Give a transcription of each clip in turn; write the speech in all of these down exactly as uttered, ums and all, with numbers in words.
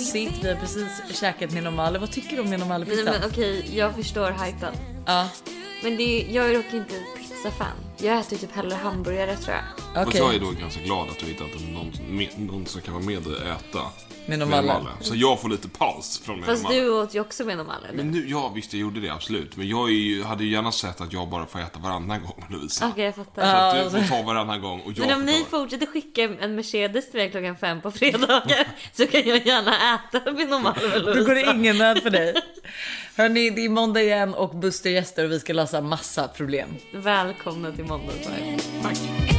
mysigt. Vi har precis käkat med normala. Vad tycker du om med normala pizza? Nej, men okej, jag förstår hypen. Ja. Men det är, jag är dock inte pizzafan. Jag äter typ hellre hamburgare, tror jag. Okay. Jag är då ganska glad att du hittat någon, med, någon som kan vara med och äta med normala. Så jag får lite paus från med Fast normala. du åt ju också med normala. Men nu, ja visst jag gjorde det absolut. Men jag är ju, hade ju gärna sett att jag bara får äta varannan gång med Lovisa. Okej, okay, jag fattar. Så att du får ta varannan gång och jag Men om får ni ta... fortsätter skicka en Mercedes till mig klockan fem på fredagar så kan jag gärna äta med normala med Lovisa. Då går det ingen nöd för dig. Hörrni, det är måndag igen och Buster gäster och vi ska lösa massa problem. Välkomna till måndag. Tack.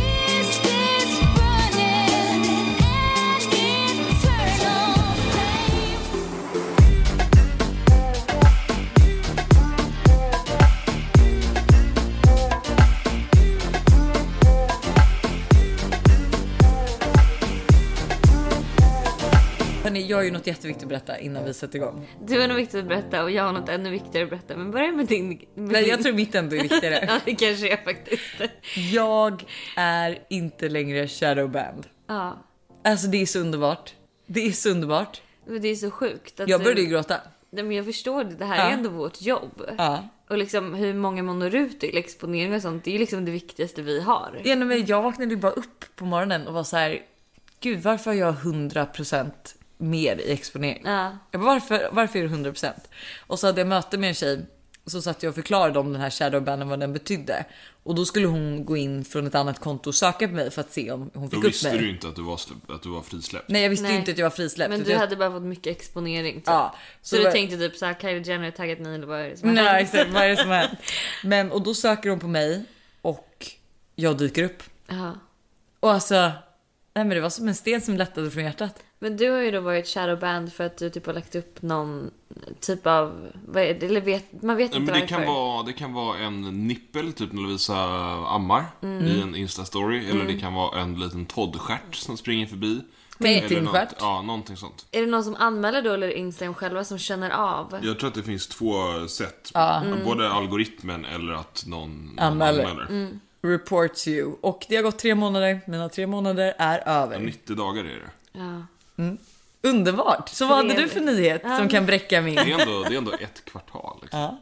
Hörrni, jag har ju något jätteviktigt att berätta innan vi sätter igång. Du har något viktigt att berätta och jag har något ännu viktigare att berätta. Men börja med din... Med Nej, din... jag tror mitt ändå är viktigare. Ja, det kanske är faktiskt. Jag är inte längre shadowband. Ja. Alltså det är så underbart. Det är så underbart. Men det är så sjukt. Att jag började du... ju gråta. Nej, men jag förstår det. Det här ja. är ändå vårt jobb. Ja. Och liksom hur många man når ut till exponering och sånt. Det är ju liksom det viktigaste vi har. Ja, men jag vaknade ju bara upp på morgonen och var så här: gud, varför har jag hundra procent mer i exponering? Ja. Jag bara, varför, varför är det hundra procent? Och så hade jag möte med en tjej. Och så satt jag och förklarade om den här shadowbanden, vad den betydde. Och då skulle hon gå in från ett annat konto och söka på mig för att se om hon fick upp mig. Då visste du inte att du var, släpp, att du var frisläppt. Nej, jag visste Nej. ju inte att jag var frisläppt. Men du jag... hade bara fått mycket exponering typ. Ja, så, så du du var... tänkte typ såhär, Kylie Jenner taggat mig eller vad är det som har Nej, hänt? exakt, vad är det som har hänt? Men, och då söker hon på mig och jag dyker upp. Ja. Och alltså, nej men det var som en sten som lättade från hjärtat. Men du har ju då varit shadowband för att du typ har lagt upp någon typ av, vad är det? Eller vet, man vet Nej, inte men det varför. kan, vara, det kan vara en nippel, typ när Lovisa ammar mm. i en Insta-story. Eller mm. det kan vara en liten toddstjärt som springer förbi. Tintinstjärt. Ja, någonting sånt. Är det någon som anmäler då eller Instagram själva som känner av? Jag tror att det finns två sätt. Ja. Mm. Både algoritmen eller att någon, någon anmäler. anmäler. Mm. Reports you. Och det har gått tre månader. Mina tre månader är över. Ja, nittio dagar är det. Ja. Mm. Underbart. Så vad hade du för nyhet Ja. som kan bräcka min? Det är ändå, det är ändå ett kvartal. Liksom. Ja.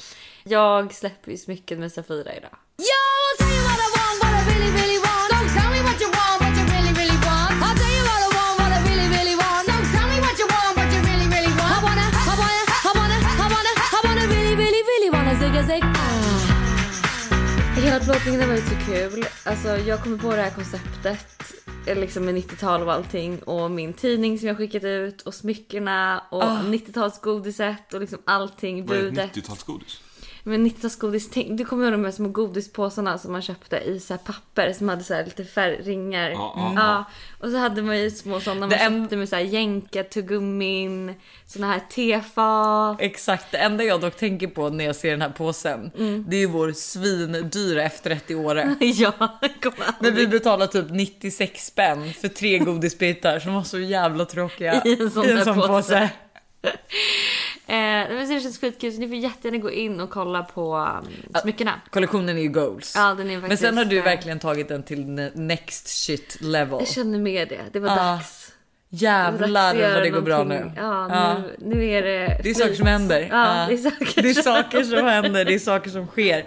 Jag släpper ju smycken med Safira idag. Yo, tell you what I want, what I really, really want. So tell me what you want, what you really, really want. I'll tell you what I want, what I really, really want. So tell me what you want, what you really, really want. I wanna, I wanna, I wanna, I wanna, I wanna really, really, really wanna zigga zig. Ah. Hela plåtningen var ju så kul. Alltså jag kommer på det här konceptet liksom med nittiotal och allting och min tidning som jag skickat ut och smyckerna och Ah. nittiotalsgodiset och liksom allting, Vad är budet. nittiotalsgodis? Men nittiotalsgodis, tänk, du kommer ihåg de här små godispåsarna som man köpte i så här papper som hade så här lite färgringar. Ja, ja, Mm. ja. Ja, och så hade man ju små sådana man Det en- köpte med så här jänka, tuggummin, såna här tefat. Exakt, det enda jag dock tänker på när jag ser den här påsen, Mm. det är ju vår svindyra efterrätt i Åre. Ja, kom När vi betalar typ nittiosex spänn för tre godisbitar som var så jävla tråkiga I en sån där påse. påse. Eh, men så det känns skitkul så ni får jättegärna gå in och kolla på um, smyckena. Kollektionen är ju goals. Ja, den är faktiskt, Men sen har du eh, verkligen tagit den till ne- next shit level. Jag känner med det, det var Ja. dags. Det var Jävlar dags att vad göra det går bra nu. någonting. Ja, Ja. Nu, nu är det Det är saker som händer. Ja, Ja. det är saker, Det är som- saker som händer, det är saker som sker.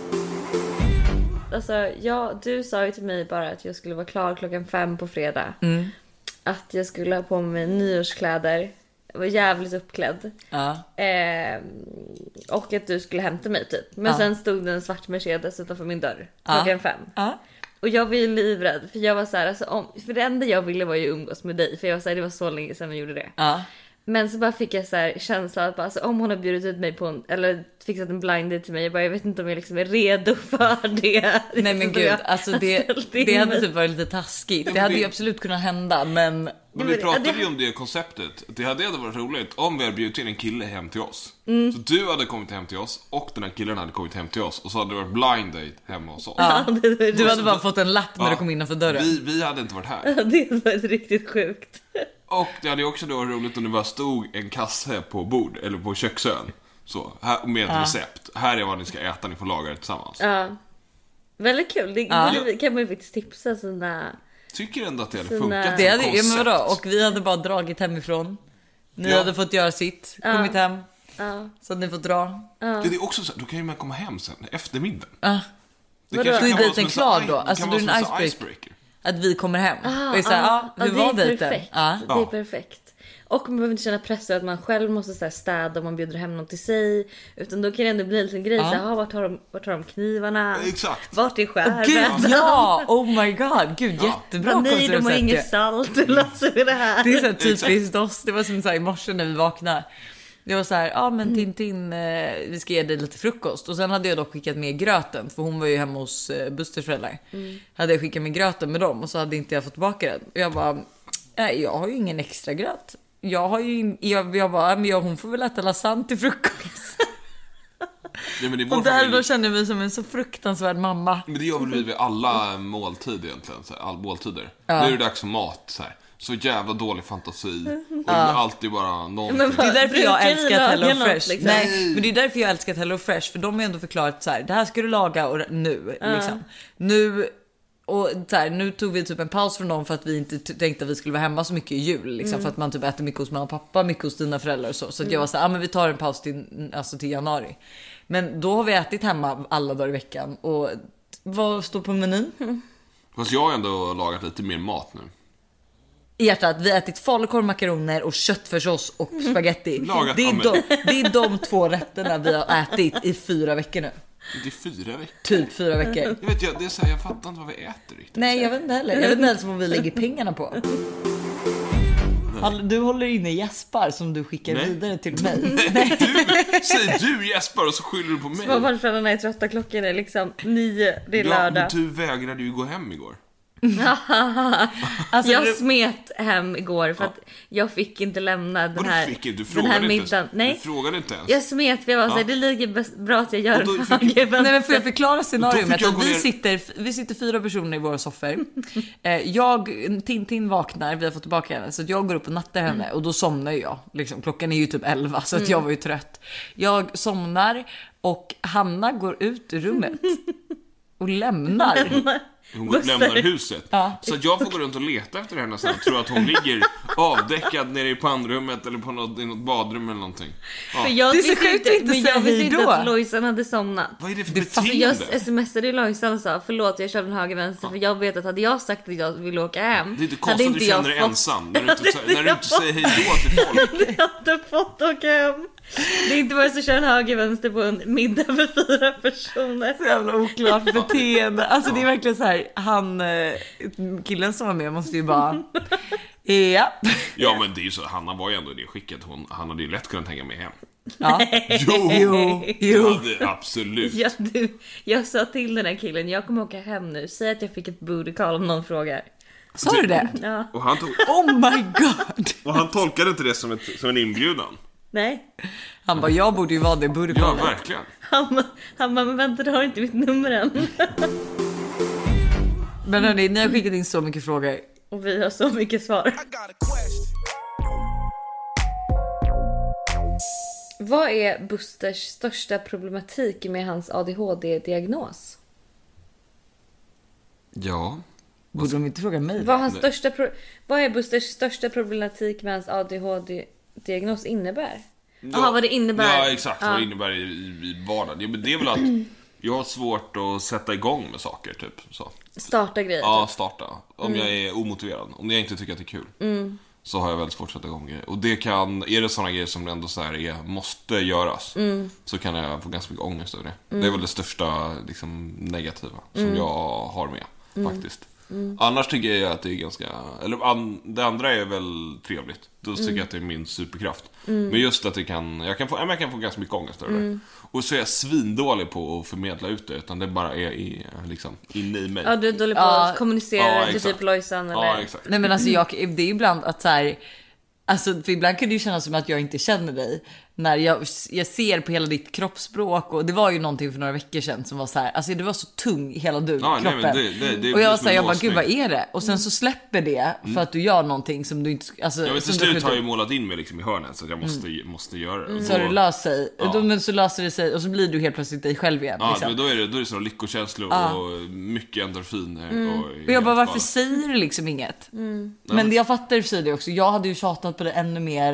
Alltså, ja, du sa ju till mig bara att jag skulle vara klar klockan fem på fredag. Mm. Att jag skulle ha på mig nyårskläder. Jag var jävligt uppklädd. Ja. Eh, och att du skulle hämta mig typ. Men Ja. sen stod det en svart Mercedes utanför min dörr Ja. klockan fem. Ja. Och jag var ju livrädd. För jag var så här, alltså, om, för det enda jag ville var ju umgås med dig. För jag var så här, det var så länge sedan vi gjorde det. Ja. Men så bara fick jag så här känsla att bara, alltså, om hon har bjudit ut mig på en, eller fixat en blind date till mig, jag bara, jag vet inte om jag liksom är redo för det. Nej men gud, alltså det, det hade typ varit lite taskigt. Det hade ju absolut kunnat hända, men... Men vi pratade ju om det konceptet. Det hade varit roligt om vi hade bjudit in en kille hem till oss. Mm. Så du hade kommit hem till oss och den här killen hade kommit hem till oss. Och så hade det varit blind date hemma hos oss. Ja. Ja, det, det, Du hade bara fått en lapp när Ja. du kom innanför dörren. Vi, vi hade inte varit här. det hade varit riktigt sjukt. Och det hade ju också då varit roligt om det bara stod en kasse på bord eller på köksön. Så, här, med ett Ja. recept. Här är vad ni ska äta, ni får laga det tillsammans. Ja. Väldigt kul. Det Ja. borde- kan man ju faktiskt tipsa sina... Tycker ändå att det hade Sina- funkat Det som hade, ja, men koncept. vadå? Och vi hade bara dragit hemifrån. Ni Ja. hade fått göra sitt, kommit hem. Ja. Så att ni får dra. Ja, det är också så, då kan ju man komma hem sen, eftermiddagen. Ah. Det Vadå? kanske Då är kan vara dejten som en sån- klar då? det Alltså, kan då är vara det som en en icebreaker. icebreaker. Att vi kommer hem. Ah, och är så här, ah, ah, hur ja, var det är dejten? perfekt. Ja. Det är Ja. perfekt. Och man behöver inte känna press att man själv måste så här städa om man bjuder hem någon till sig. Utan då kan det ändå bli en liten grej. Ja. Så här, ah, vart, har de, vart har de knivarna? Exakt. Vart är skärmen? Gud, ja! Oh my god, gud jättebra Nej, de har koncept. inget salt. Alltså, det här. Det är så här typiskt oss. Det var som så här i morse när vi vaknade. Det var så här, ja ah, men Tintin, eh, vi ska ge dig lite frukost. Och sen hade jag dock skickat med gröten, för hon var ju hemma hos eh, Busters föräldrar. Mm. Hade jag skickat med gröten med dem och så hade inte jag fått tillbaka den. Och jag bara, nej jag har ju ingen extra gröt. Jag har ju, in- jag, jag bara, men jag, hon får väl äta lasagne till frukost. Nej, men det är vår Och där familj. då känner vi som en så fruktansvärd mamma. Men det gör väl vi vid alla måltider egentligen, så här, all måltider. Nu är det dags för mat, så här. Så jävla dålig fantasi. Och det är alltid bara någonting. Men Det är därför jag Brukar ni älskar laga Hello något, Fresh. liksom? Nej, men det är därför jag älskar Hello Fresh, för de har ändå förklarat så här, det här ska du laga och nu liksom. Nu och så här, nu tog vi typ en paus från dem för att vi inte t- tänkte att vi skulle vara hemma så mycket i jul liksom, för att man typ äter mycket hos mamma och pappa, mycket hos dina föräldrar och så. Så att jag var så här, ah, men vi tar en paus till alltså till januari. Men då har vi ätit hemma alla dagar i veckan och vad står på menyn? Fast jag har ändå lagat lite mer mat nu. I hjärtat, vi har ätit falukorv, makaroner och köttfärssås och spaghetti. Lagat, Det är, ja, men- de, det är de två rätterna vi har ätit i fyra veckor nu. Det är fyra veckor. Typ fyra veckor. Jag vet, jag, det är så här, jag fattar inte vad vi äter riktigt. Nej, jag vet inte heller. Jag vet inte ens vad vi lägger pengarna på. Du håller inne gäspar som du skickar Nej. vidare till mig. Du, säg du Jesper och så skyller du på mig. Småbarnsföräldrarna är trötta, klockan är liksom nio, det är Ja, men lördag. du vägrade ju gå hem igår. Alltså, Jag du, smet hem igår för att jag fick inte lämna den Vadå här, fick du? Du den frågade här inte middagen. ens. Nej, Du frågade inte ens. jag smet för jag var såhär, Ja. det ligger bäst- bra att jag gör Och då den fick- här nej, men får jag förklara Då scenariot? fick jag Att gå vi ner- sitter, vi sitter fyra personer i våra soffor. Eh, Jag, Tintin vaknar, vi har fått tillbaka henne. Så att jag går upp och nattar henne och då somnar jag. Liksom, klockan är ju typ elva så att jag var ju trött. Jag somnar och Hanna går ut ur rummet och lämnar. Hon går, Buster. lämnar huset. Ja. Så att jag får gå runt och leta efter henne sen. Tror att hon ligger avdäckad nere i pannrummet eller på något, i något badrum eller någonting. Ja. För jag Det är så visste sjukt att inte men säga jag visste hej inte då. att Lojsan hade somnat. Vad är det för Det Så beteende? jag smsade Lojsan och sa förlåt jag körde en höger vänster för jag vet att hade jag sagt att jag ville åka hem Det är inte hade konstigt att du jag känner dig fått- ensam när du inte, hade när du jag inte säger hej då till folk. hade jag inte fått åka hem. Det är inte bara så att köra en höger vänster på en middag för fyra personer. Så jävla oklart beteende. Alltså det är verkligen så här, han eh, killen som var med måste ju bara ja. Ja, men det är ju så, Hanna var ju ändå i det skicket. Hon, han hade ju lätt kunnat hänga med hem. Ja. Jo, Jo, det jo. hade absolut. Ja, du, jag sa till den här killen, jag kommer åka hem nu. Säg att jag fick ett booty call om någon frågar. Sa du det? Ja, Och han, tog, Oh my god. och han tolkade inte det som, ett, som en inbjudan. nej. Han bara, jag borde ju vara det, borde Ja, kolla. verkligen. Han, bara- han bara, men vänta du har inte mitt nummer än. Men hörni, ni har skickat in så mycket frågor. Och vi har så mycket svar. Vad är Busters största problematik med hans A D H D-diagnos? Ja. Borde de inte fråga mig? Vad, hans Nej. största pro- vad är Busters största problematik med hans A D H D-diagnos innebär? Jaha, vad det innebär. Ja, exakt. Vad Ja. det innebär i, i, i vardagen. Ja, men det är väl att jag har svårt att sätta igång med saker, typ. Så. Starta grejer. Ja, starta. Om jag är omotiverad. Om jag inte tycker att det är kul. Så har jag väldigt svårt att sätta igång grejer. Och det kan, är det sådana grejer som ändå så här är, måste göras. Så kan jag få ganska mycket ångest över det. Det är väl det största liksom, negativa som jag har med, faktiskt. Annars tycker jag att det är ganska, eller an, det andra är väl trevligt. Då tycker jag att det är min superkraft. Men just att det kan, jag kan få, ja, men jag kan få ganska mycket ångest över det. Och så är jag svindålig på att förmedla ut det, utan det bara är i, liksom, inne i mig. Ja, du är dålig på Ja. att kommunicera Ja, till exakt. typ Lojsan eller... Ja, exakt. Nej men alltså jag, det är ibland att så här, alltså för ibland kan det ju kännas som att jag inte känner dig när jag, jag ser på hela ditt kroppsspråk, och det var ju någonting för några veckor sedan som var så här, alltså det var så tung hela du, Ja, nej, kroppen. men det- det- det är och jag var som så här, en jag bara låsning. gud vad är det? Och sen så släpper det för att du gör någonting som du inte, alltså Ja, men till som du slut har jag skjuter- ju målat in mig liksom i hörnen, så att jag måste, måste göra det. så har det Och- löst sig, Ja. då, men så löser det sig och så blir du helt plötsligt dig själv igen. Ja, liksom. men då är det, då är det sådana lyckokänslor Ja. och mycket endorfiner. Mm. Och, Och jag bara, varför säger du liksom inget? Men jag fattar i och för sig det också. Jag hade ju tjatat på det ännu mer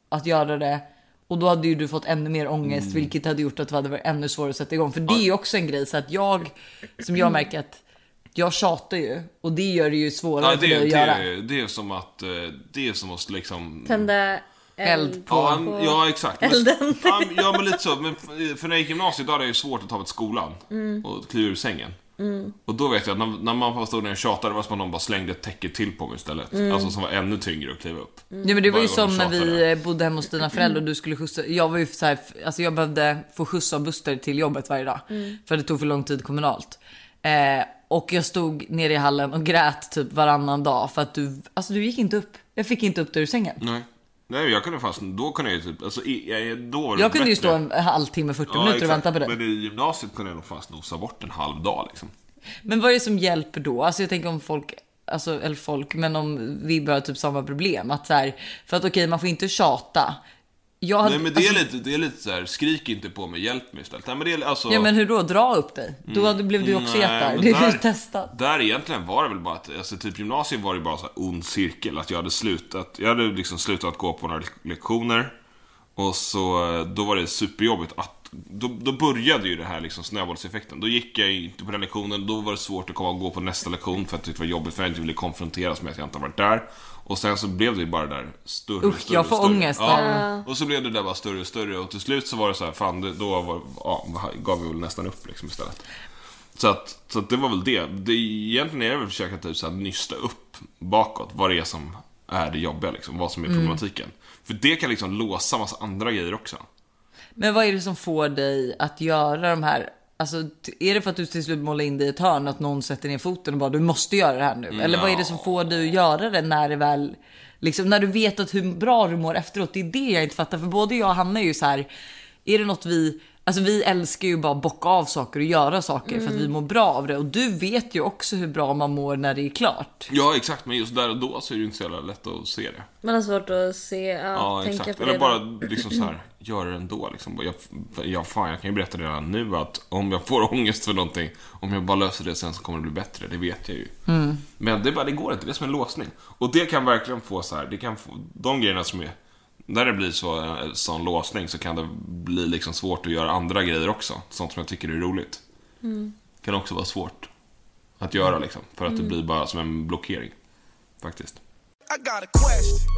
att göra det. Och då hade ju du fått ännu mer ångest, mm. vilket hade gjort att det hade varit ännu svårare att sätta igång. För det är ju också en grej, så att jag, som jag märker att jag tjatar ju, och det gör det ju svårare ja, det, för dig att det, göra. Det, det är som att, det är som att liksom... Tända eld på... Ja, på ja exakt. elden. Ja, ja, men lite så. Men för när jag gick gymnasiet, då hade det ju svårt att ta mig till skolan mm. och kliva ur sängen. Mm. Och då vet jag att när, när man stod där och tjatade, var som att någon bara slängde ett täcke till på mig istället. Mm. Alltså som var ännu tyngre att kliva upp. Mm. Ja, men det var ju som när vi bodde hemma hos dina föräldrar och du skulle skjutsa. Jag var ju så här, alltså jag behövde få skjuts av Buster till jobbet varje dag. Mm. För det tog för lång tid kommunalt. Eh, och jag stod nere i hallen och grät typ varannan dag för att du, alltså du gick inte upp. Jag fick inte upp dig ur sängen. Nej. Nej, jag kunde fast, då kunde jag ju typ, alltså jag, då jag kunde bättre. Ju stå en halvtimme, fyrtio ja, minuter exakt. Och vänta på det. Men i gymnasiet kunde jag nog fast nosa bort en halv dag liksom. Men vad är det som hjälper då? Alltså jag tänker om folk, alltså, eller folk, men om vi börjar typ samma problem. Att så här, för att okej, okay, man får inte tjata. Jag hade, nej, men det är, alltså, lite, det är lite så här, skrik inte på mig, hjälp mig istället. Nej, men det är, alltså... Ja, men hur då? Dra upp dig. Då hade, blev du också jättar. Det är ju testat. Där egentligen var det väl bara att, alltså typ gymnasiet var det bara så här ond cirkel. Att jag hade slutat, jag hade liksom slutat gå på några lektioner. Och så, då var det superjobbigt att Då, då började ju det här liksom snöbollseffekten. Då gick jag inte på den lektionen. Då var det svårt att komma och gå på nästa lektion för att det var jobbigt, för jag inte ville konfronteras med att jag inte varit där. Och sen så blev det ju bara där större, Usch, större, jag får större. ångest. Ja. Och så blev det där bara större och större. Och till slut så var det så här, fan, det, då var, ja, gav vi väl nästan upp liksom istället. Så att, så att det var väl det. det Egentligen är det väl att försöka typ så här nysta upp bakåt vad det är som är det jobbiga liksom, vad som är problematiken. Mm. För det kan liksom låsa massa andra grejer också. Men vad är det som får dig att göra de här, alltså är det för att du till slut målar in dig i ett hörn, att någon sätter ner foten och bara du måste göra det här nu? No. Eller vad är det som får dig att göra det när det väl, liksom när du vet att hur bra du mår efteråt? Det är det jag inte fattar, för både jag och Hanna är ju så här, är det något vi, alltså vi älskar ju bara bocka av saker och göra saker mm. för att vi mår bra av det, och du vet ju också hur bra man mår när det är klart. Ja, exakt, men just där och då så är det ju inte så jävla lätt att se det. Man har svårt att se, ja, ja tänka exakt. på eller det bara liksom så här, göra det ändå liksom. Jag, jag, fan, jag kan ju berätta redan nu att om jag får ångest för någonting, om jag bara löser det sen så kommer det bli bättre, det vet jag ju. Mm. Men det, bara, det går inte, det är som en låsning. Och det kan verkligen få så här, det kan få, de grejerna som är, när det blir så en sån låsning så kan det bli liksom svårt att göra andra grejer också. Sånt som jag tycker är roligt. Mm. Kan också vara svårt att göra liksom, för att mm. det blir bara som en blockering faktiskt. I got a question.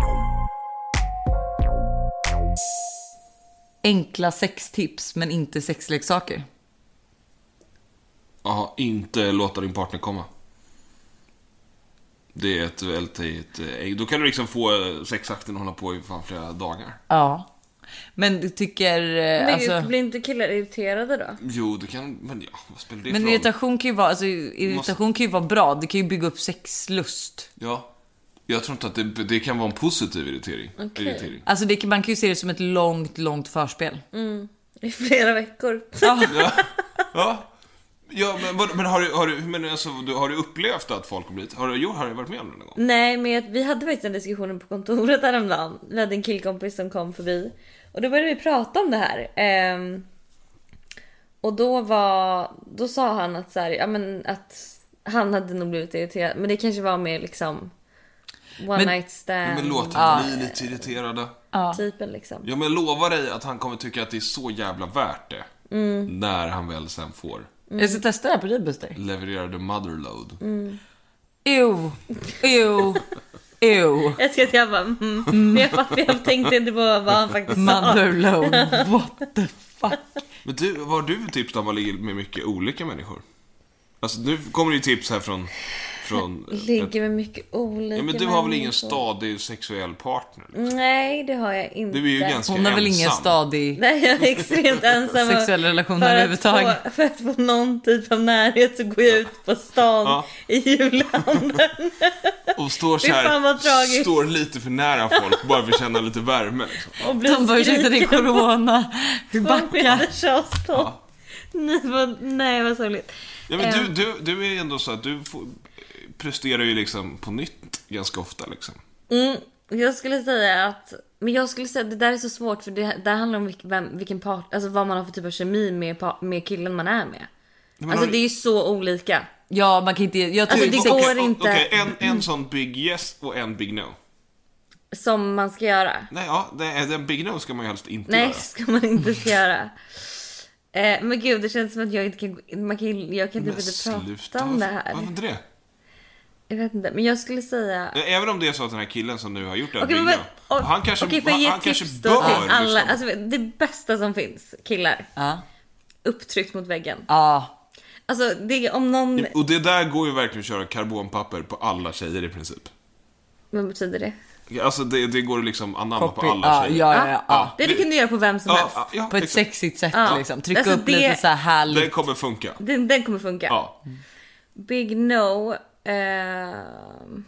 Enkla sextips men inte sexleksaker. Ja, inte låta din partner komma. Det är ett väldigt, då kan du liksom få sexakten hålla på i fan flera dagar. Ja. Men du tycker men alltså, blir inte killar irriterade då? Jo, det kan, men ja, vad spelar det men för irritation kan ju vara, alltså irritation måste... kan ju vara bra. Det kan ju bygga upp sexlust. Ja. Jag tror inte att det, det kan vara en positiv irritering. Okay. irritering. Alltså det kan, man kan ju se det som ett långt, långt förspel. Mm. I flera veckor. Ja. ja. Ja. Ja, men, men har du, har du, men alltså, har du upplevt att folk har blivit, har du, har du varit med om det någon gång? Nej, men vi hade faktiskt en diskussion på kontoret häromdagen. Vi hade en killkompis som kom förbi. Och då började vi prata om det här. Ehm, och då var, då sa han att så här, ja men att han hade nog blivit irriterad. Men det kanske var mer liksom one men, night stand. Men låt han bli lite irriterade. Ja. Typen liksom. Ja, men lova dig att han kommer tycka att det är så jävla värt det. Mm. När han väl sen får. Mm. Jag ska testa det här på dig, Buster. Leverera the motherload. Mm. Ew, ew, ew. Jag ska att jag bara, mm. Mm. Jag, fatt, jag tänkte inte på vad han faktiskt sa. Motherload, what the fuck. Men du, vad har du för tips när man ligger med mycket olika människor? Alltså nu kommer det ju tips här från... från ligger med mycket olika. Ja, men du har väl ingen stadig sexuell partner? Liksom? Nej, det har jag inte. Du är ju ganska Hon har ensam. väl ingen stadig. Nej, jag är extremt ensam. Sexuella relationer överhuvudtaget. Få, för att få någon typ av närhet så går jag ut på stan ja. I julhandeln. Och står så här, står lite för nära folk bara för att känna lite värme liksom. Och blir de bara, ursäkta, det är corona. Hur backar? Ja. Nej, vad, nej, vad sorgligt. Ja, men du, du, du är ändå så att du får, presterar ju liksom på nytt ganska ofta liksom. Mm, jag skulle säga att, men jag skulle säga att det där är så svårt, för det där handlar om vilken, vem, vilken part, alltså vad man har för typ av kemi med, med killen man är med. Men alltså det är ju så olika. Ja, man kan inte, jag tror alltså, det okay, går okay, inte. Okej, okay, en, en sån big yes och en big no. som man ska göra. Nej, ja, det är den big no ska man ju helst inte Nej, göra. ska man inte ska göra. Eh, men gud, det känns som att jag inte kan, man kan jag kan typ Men inte prata sluta, om det varför- här. Varför inte det? Jag vet inte, men jag skulle säga... Även om det är så att den här killen som nu har gjort det här Okej, big men, no, och, han kanske, okej, för att han, ge han kanske tips då bör till alla, lyssna. alltså det bästa som finns, killar, Ja. upptryckt mot väggen. Ja. Alltså det, om någon... Och det där går ju verkligen att köra karbonpapper på alla tjejer i princip. Vad betyder det? Alltså det, det går liksom anamma Copy. på alla Ja, tjejer. ja, ja, ja. Ja. Det, det kan du göra på vem som Ja, helst. ja, ja, På ett exakt. sexigt sätt Ja. liksom. Trycka Alltså, upp det- lite så här härligt. Det kommer funka. Den, den kommer funka. Ja. Big no. ehm.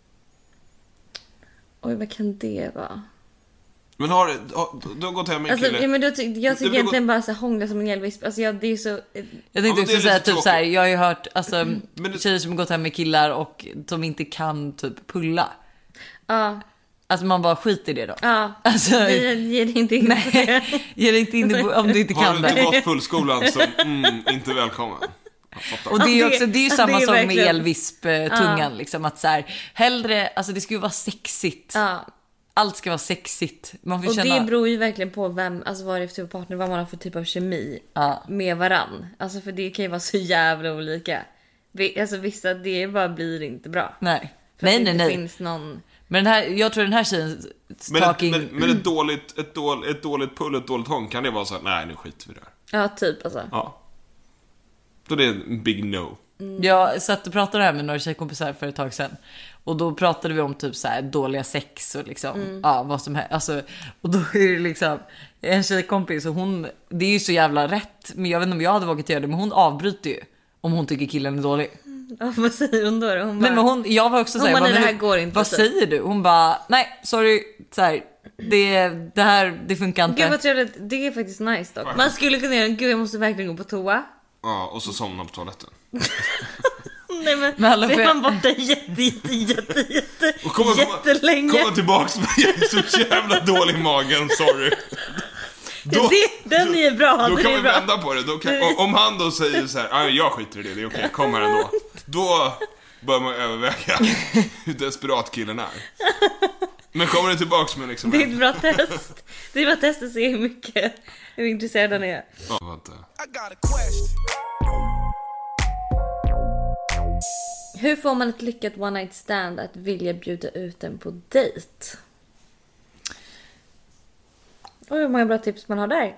Oj, vad kan det vara? Men har, har du har gått hem med en Alltså, kille? ja, men då, ty- jag Det tycker blir egentligen bara så här, hångla som en elvisp. Alltså jag, det är så... Jag Ja, tänkte men det också är säga lite typ så här, tråkigt. jag har ju hört alltså, Men det- tjejer som har gått hem med killar och som inte kan typ pulla. Ja, Alltså man bara skiter i det då. ja. Alltså, Vi ger dig inte in på det. nej, ge dig inte in i, om du inte Har kan du inte det. gått pullskolan så mm, inte välkommen. Jag fattar. Och det är ju Ja, det- också, det är ju alltså, samma det är som med verkligen- elvisp-tungan liksom, att så här, hellre, alltså det ska ju vara sexigt. Ja. Allt ska vara sexigt. Man får Och känna... det beror ju verkligen på vem, alltså vad det är för typ av partner, vad man har för typ av kemi Ja. med varann. Alltså för det kan ju vara så jävla olika. Vi- Alltså vissa, det bara blir inte bra. Nej. För Nej, att det nej, inte nej. finns någon... Men den här, jag tror den här tjejen Men, ett, talking... men, men ett, dåligt, ett, dåligt, ett dåligt pull, ett dåligt hång, kan det vara så här, nej nu skiter vi där. Ja, typ alltså. Ja. Då det är en big no. Jag satt och pratade här med några tjejkompisar för ett tag sedan. Och då pratade vi om typ så här dåliga sex och liksom, ja vad som helst. Alltså, och då är det liksom en tjejkompis och hon, det är ju så jävla rätt. Men jag vet inte om jag hade vågat göra det, men hon avbryter ju. Om hon tycker killen är dålig. Ja, vad säger hon då? Hon bara, Nej, men hon, jag var också Hon såhär, bara, vad, nej, det men här går inte, vad typ. säger du? Hon bara, nej sorry, så här, det, det här, det funkar inte. Gud vad trevligt, det är faktiskt nice dock. Man skulle kunna göra, gud jag måste verkligen gå på toa. Ja, och så somnar på toaletten. Nej men, Men alla så är får- man borta jätte, jätte, jätte, jätte, Och komma, jättelänge. komma, komma tillbaks med jag är så jävla dålig i magen, sorry. Då, det, den är bra, då den kan är vi bra. vända på det. Då kan, om- om han då säger så här, "Ah, jag skiter i det, det är okej, kom här ändå. Då bör man överväga hur desperat killen är. Men kommer det tillbaks med liksom... Det är ett bra test. Det är ett bra test att se hur mycket, hur intresserad han är. Ja, vänta. I got a question. Hur får man ett lyckat one night stand att vilja bjuda ut den på dejt? Oj, hur många bra tips man har där.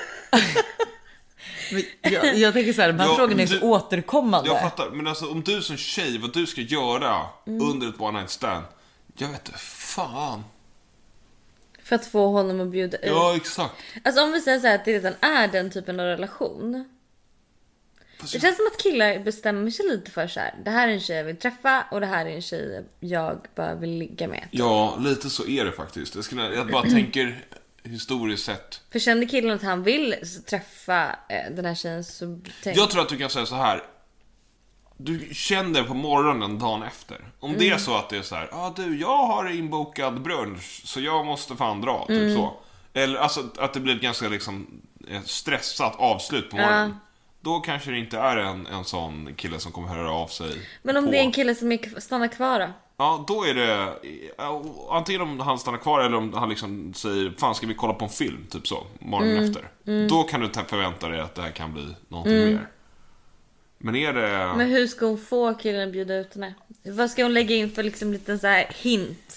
Men jag, jag tänker så här, de här Ja, frågorna är så du- återkommande. Jag fattar, men alltså om du som tjej, vad du ska göra Mm. under ett one night stand, jag vet inte, fan. För att få honom att bjuda ut. Ja, exakt. Alltså om vi säger så här att det redan är den typen av relation. Fast Det känns som att killar bestämmer sig lite för så här. Det här är en tjej jag vill träffa och det här är en tjej jag bara vill ligga med. Ja, lite så är det faktiskt. Jag, skulle, jag bara tänker historiskt sett. För kände killen att han vill träffa eh, den här tjejen så tänk... Jag tror att du kan säga så här. Du känner på morgonen dagen efter. Om det är så att det är så här, ja ah, du, jag har inbokad brunch så jag måste fan dra, typ så. Eller alltså att det blir ett ganska liksom eh, stressat avslut på morgonen. Ja. Då kanske det inte är en, en sån kille som kommer höra av sig. Men om på. det är en kille som är, stannar kvar då? Ja, då är det ja, antingen om han stannar kvar eller om han liksom säger, fan ska vi kolla på en film, typ så, morgonen Mm. efter. Då kan du ta- förvänta dig att det här kan bli någonting mer. Men är det... Men hur ska hon få killen att bjuda ut henne? Vad ska hon lägga in för liksom liten så här hint?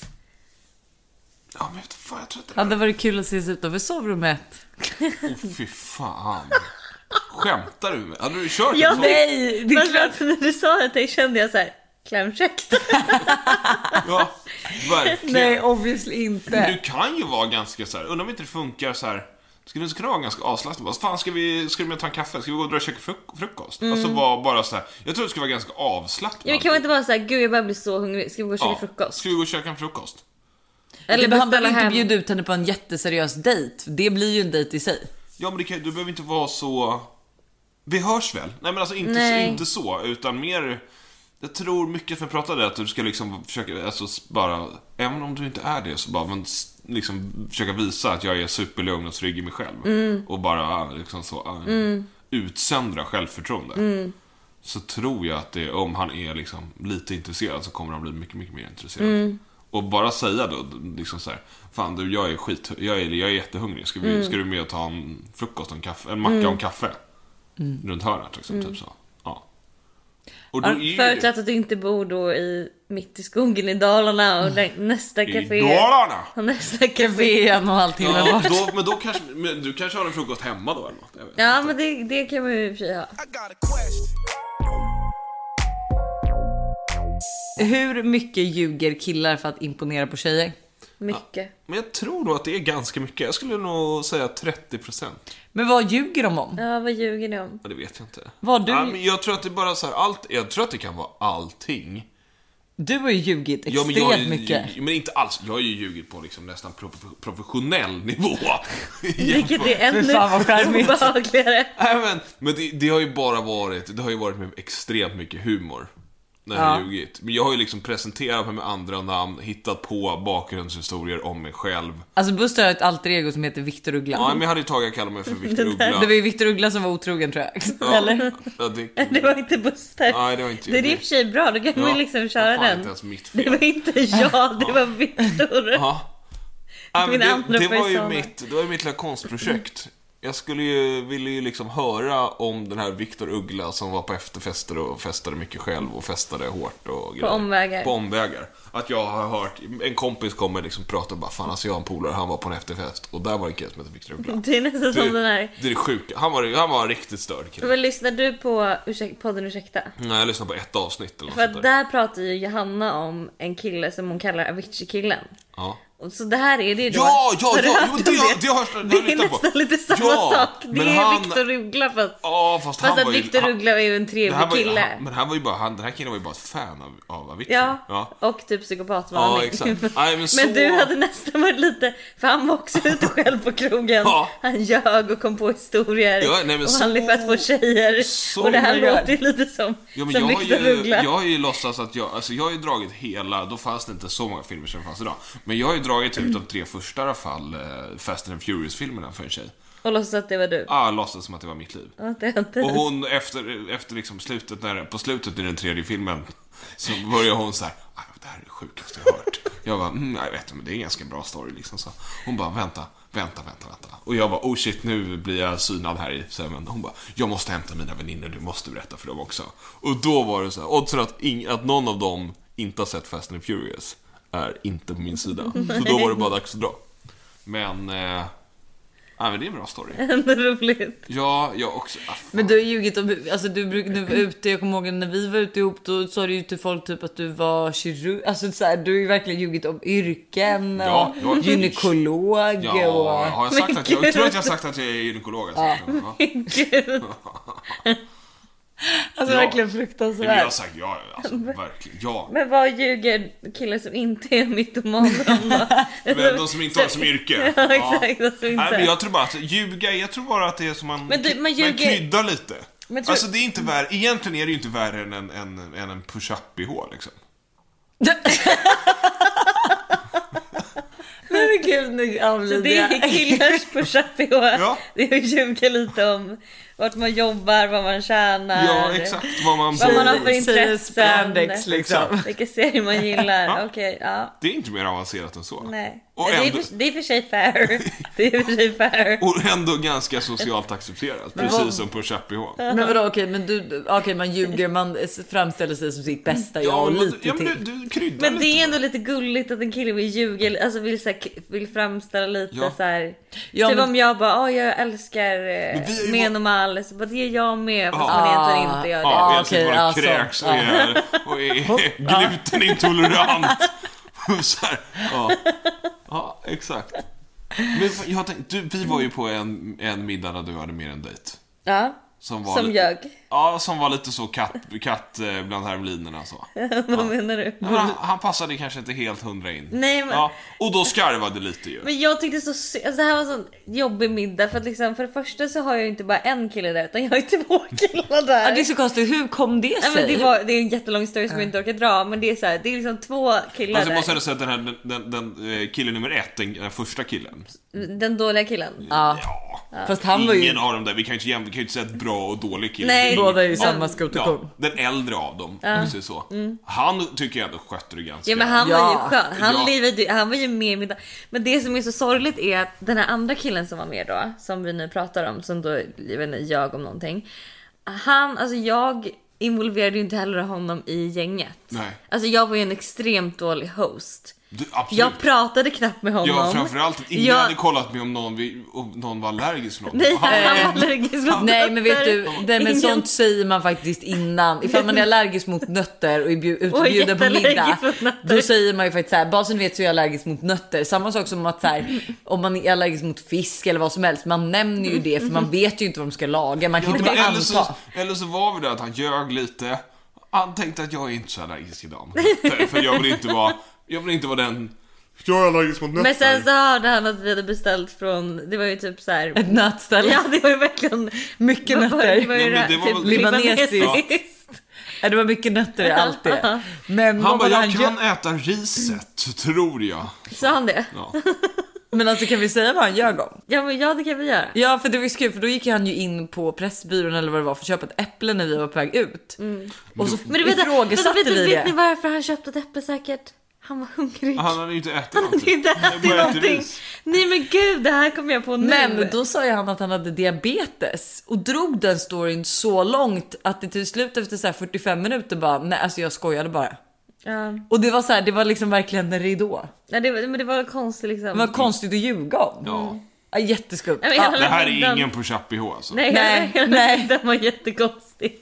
Ja, men vet du, fan, jag tror att det Ja, det var kul att ses utanför sovrummet. Åh, fy fan. Skämtar du med? Hade du kört Ja, en sån? Nej, det är Men klart. när du sa det till kände jag så här, klämkäckt. Ja, verkligen. Nej, obviously Men inte. du kan ju vara ganska så här, undrar om inte det funkar så här. Skulle du kunna vara ganska avslappnad? Vad fan, ska vi, ska vi med ta en kaffe? Ska vi gå och dra och käka fruk- frukost? Alltså var bara så här. Jag tror det ska vara ganska avslappnad. Ja, men kan man inte bara säga, gud jag börjar bli så hungrig, ska vi gå och käka Ja. frukost? Ska vi gå och käka en frukost? Eller Men han beställa behöver inte hem. bjuda ut henne på en jätteseriös dejt. Det blir ju en dejt i sig. Ja, men det kan, du behöver inte vara så... Vi hörs väl? Nej, men alltså inte, Nej. inte så, utan mer... Jag tror mycket för att prata det, att du ska liksom försöka, alltså bara... Även om du inte är det, så bara men, s- liksom försöka visa att jag är superlugn och trygg i mig själv. Och bara liksom så... äh, Utsöndra självförtroende. Så tror jag att det, om han är liksom lite intresserad så kommer han bli mycket, mycket mer intresserad. Och bara säga då liksom så här, fan du, jag är skit, jag är, jag är jättehungrig. Ska, vi, mm. ska du med och ta en frukost och en kaffe, en macka mm. och en kaffe mm. runt hörnet liksom, mm. typ så. Ja. Och då ja, förutsatt att du inte bor då i mitt i skogen i Dalarna och mm. nästa café. I Dalarna. Och nästa café en och allting ja, bort. då, men då kanske men du kanske har en frukost hemma då eller något. Jag vet ja, inte. men det, det kan man ju i och för sig ha. Hur mycket ljuger killar för att imponera på tjejer? Mycket. Ja, men jag tror nog att det är ganska mycket. Jag skulle nog säga trettio procent. Men vad ljuger de om? Ja, vad ljuger de om? Ja, det vet jag inte. Vad du... ja, men jag tror att det bara så här, allt, jag tror att det kan vara allting. Du har ju ljugit extremt ja, men jag, mycket. Men inte alls. Jag har ju ljugit på liksom nästan professionell nivå. Vilket är ännu obehagligare. Nej, men, men det, det har ju bara varit, det har ju varit med extremt mycket humor. När jag har ljugit. Men jag har ju liksom presenterat mig med andra namn, hittat på bakgrundshistorier om mig själv. Alltså Buster har ett alter ego som heter Victor Uggla. Ja, men jag hade ju tagit att kalla mig för Victor Uggla. Det var ju Victor Uggla som var otrogen, tror jag. Ja. Eller? Ja, det... det var inte Buster. Nej, det var inte det är i och för sig bra, då kan ja. man liksom köra den. Inte ens mitt fel. Det var inte jag, det var Victor. Ja. Ja, men det, det var ju mitt, det var ju mitt lilla konstprojekt. Jag skulle ju, ville ju liksom höra om den här Victor Uggla som var på efterfester och festade mycket själv och festade hårt och grejer. På omvägar. På omvägar. Att jag har hört, en kompis kommer liksom prata och bara, fan alltså jag har en polare, han var på en efterfest och där var en kille som heter Victor Uggla. Det är nästan som den här. Det är det sjuka, han var, han var en riktigt störd kille. Men lyssnar du på ursäk, podden Ursäkta? Nej, jag lyssnar på ett avsnitt eller något. För att där. där pratar ju Johanna om en kille som hon kallar Avicii-killen. Ja. Och så det här är det då. Ja, ja, ja, jo, det, det, det, har, det, det är nästan på. lite samma ja, sak. Det är han, Victor Uggla fast, ja, fast, fast han att Victor ju, Uggla var ju en trevlig var, kille. Han, men han var ju bara, han, den här killen var ju bara ett fan av, av Avicii. Ja, ja, och typ psykopat var ja, han. Exakt. Nej, men, så... men du hade nästan varit lite, för han var också ute själv på krogen. Ja. Han ljög och kom på historier. Ja, nej, och så... han lyckades få tjejer. Så... Och det här låter ju lite som, ja, men som jag Victor ju, Uggla. Jag har ju låtsats att jag, alltså jag har ju dragit hela, då fanns det inte så många filmer som fanns idag. Men jag har ju dragit typ de tre första i alla fall eh, Fast and Furious-filmerna för en tjej. Och låtsas att det var du? Ja, ah, låtsas som att det var mitt liv. Ja, det inte. Och hon efter, efter liksom slutet, när, på slutet i den tredje filmen så börjar hon så här, det här är det sjukaste jag har hört. Jag bara, mm, jag vet men det är en ganska bra story liksom så. Hon bara, vänta, vänta, vänta, vänta. Och jag bara, oh shit, nu blir jag synad här i sömnen. Hon bara, jag måste hämta mina vänner, du måste berätta för dem också. Och då var det så här, oddsen att, ing, att någon av dem inte har sett Fast and Furious är inte på min sida. Så då var det bara dags att dra. Men, eh, ja, men det är en bra story. Ändå roligt. Ja, jag också. Ah, men du har ljugit om, alltså du brukar nu vara ute, jag kommer ihåg när vi var ute ihop, då sa du ju till folk typ att du var kirurg, alltså så här, du har ju verkligen ljugit om yrken ja, och jag, gynekolog ja, och... har jag sagt att jag, jag tror att jag har sagt att jag är gynekolog alltså. Ja. Ja. Alltså ja. Verkligen fruktansvärt. Men jag har sagt ja, alltså verkligen, ja. Men vad ljuger killar som inte är mytomaner om då? Men de som inte har det som yrke. Ja, exakt, ja. Som inte. Nej, men jag tror bara att ljuga, jag tror bara att det är som man, men du, man, ljuger... man kryddar lite. Men tror... Alltså det är inte värre, egentligen är det ju inte värre än en, en, en, en push-up-B H liksom. Men gud, nu så det är killars push-up-B H. Ja. Det är att ljuga lite om vart man jobbar, vad man tjänar. Ja, exakt. Vad man, vad man har för intressen. Spandex, liksom. Vilka serier man gillar. Ja. Okay, ja. Det är inte mer avancerat än så. Nej. Och det, ändå... är för, det är för sig fair. Det är för sig fair. Och ändå ganska socialt accepterat. Precis vad... som push-up B H. Men vadå, okej, okay, men du, okej, okay, man ljuger, man framställer sig som sitt bästa jag ja, och lite ja, men till. Du, du kryddar men det är ändå lite gulligt att en kille vill ljuga, alltså vill, så här, vill framställa lite ja. så här. Ja, typ men... om jag bara, åh, jag älskar eh, Menomal, så bara, det är jag med, fast ah, man egentligen inte gör det. Ja, ah, okej, okay, alltså. Kräks och är, och är glutenintolerant. Så här, ja. Ja, exakt. Men jag tänkte, du, vi var ju på en, en middag där du hade mer än dejt. Ja, som, var som lite, jag. Ja, som var lite så katt, katt bland hermelinerna så. Vad ja. menar du? Ja, han, han passade kanske inte helt hundra in. Nej, men... ja, och då skarvade lite ju. Men jag tyckte så, alltså det här var en sån jobbig middag. För att liksom, för det första så har jag ju inte bara en kille där, utan jag har ju två killar där. Ja, det är så konstigt, hur kom det sig? Ja, men det, var, det är en jättelång story som jag inte orkar dra. Men det är så här, det är liksom två killar alltså, där. Jag måste säga att den här den, den, den killen nummer ett, den, den första killen. Den dåliga killen. Ja. Ja. Fast han var ju... Ingen av dem där, vi kan ju inte, jäm- vi kan ju inte säga ett bra och dålig kille. Nej. Båda är ju Ja, samma skoterkorn. ja, den äldre av dem, om vi säger så. Han tycker jag ändå skötte det ganska. Ja men han Ja. var ju skön. Han, Ja. levde, han var ju med med. Men det som är så sorgligt är att den här andra killen som var med då, som vi nu pratar om, som då jag vet inte, jag om någonting. Han, alltså jag involverade ju inte heller honom i gänget. Nej. Alltså jag var ju en extremt dålig host. Du, absolut. Jag pratade knappt med honom. Ja, framförallt att ingen Jag- hade kollat med om någon, vi- om någon var allergisk för något. Nej, Han- han var allergisk mot Nej men vet du, nötter. det med Ingen- sånt säger man faktiskt innan. Ifall man är allergisk mot nötter och är bju- utbjuden på middag, jätteallergisk mot nötter. då säger man ju faktiskt så här, bara så ni vet så är jag allergisk mot nötter. Samma sak som att så här, om man är allergisk mot fisk eller vad som helst, man nämner ju det för man vet ju inte vad de ska laga. Man kan Ja, inte men bara eller, så, anta. eller så var vi där att han ljög lite. Han tänkte att jag är inte så allergisk idag. För, för jag vill inte vara, jag vill inte vara den. Jag är allergisk mot nötter. Men sen så hörde han att vi hade beställt från, det var ju typ så här. Ett nötställe. Ja det var ju verkligen Mycket det var- nötter. Det var ju Nej, men det det var typ väl- libanesiskt. Ja, det var mycket nötter i allt det. Men Han vad bara, var jag han kan gö- äta riset, tror jag. Sa han det? Ja. Men alltså kan vi säga vad han ljög om? Ja men ja det kan vi göra. Ja för det var skoj för då gick han ju in på Pressbyrån eller vad det var för att köpa ett äpple när vi var på väg ut. Och så Men du vet, ifrågasatte vet, vet, vi vet ni det. varför han köpte ett äpple säkert? Han var hungrig. Han hade ju inte ätit Han hade inte Han ätit bara ätit någonting. ris. Nej men gud, det här kom jag på nu. Men då sa ju han att han hade diabetes och drog den storyn så långt att det till slut efter så här fyrtiofem minuter bara nej alltså jag skojade bara. Ja. Och det var så här, det var liksom verkligen en ridå. Ja, det, var- men det var konstigt liksom. Det var konstigt att ljuga om. Ja. Ja, jätteskumt. Ja, men Ja. hela Det här är middagen- ingen push-up B H alltså. Nej, Nej, nej, nej. nej. Den var jättekonstig.